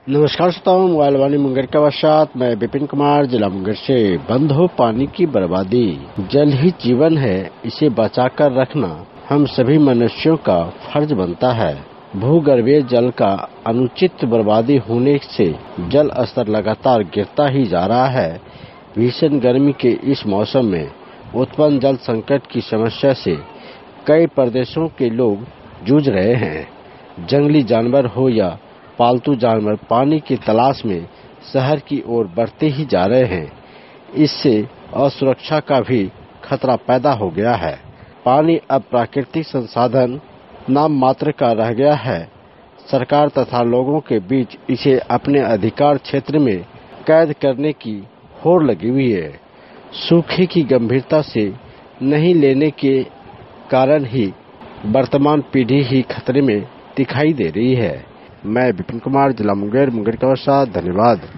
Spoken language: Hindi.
नमस्कार श्रोताओं, मोबाइल वाणी मुंगेर के पश्चात मैं विपिन कुमार, जिला मुंगेर से। बंद हो पानी की बर्बादी। जल ही जीवन है, इसे बचाकर रखना हम सभी मनुष्यों का फर्ज बनता है। भूगर्भीय जल का अनुचित बर्बादी होने से जल स्तर लगातार गिरता ही जा रहा है। भीषण गर्मी के इस मौसम में उत्पन्न जल संकट की समस्या से कई प्रदेशों के लोग जूझ रहे हैं। जंगली जानवर हो या पालतू जानवर पानी की तलाश में शहर की ओर बढ़ते ही जा रहे हैं। इससे असुरक्षा का भी खतरा पैदा हो गया है। पानी अब प्राकृतिक संसाधन नाम मात्र का रह गया है। सरकार तथा लोगों के बीच इसे अपने अधिकार क्षेत्र में कैद करने की होड़ लगी हुई है। सूखे की गंभीरता से नहीं लेने के कारण ही वर्तमान पीढ़ी ही खतरे में दिखाई दे रही है। मैं विपिन कुमार, जिला मुंगेर का साथ। धन्यवाद।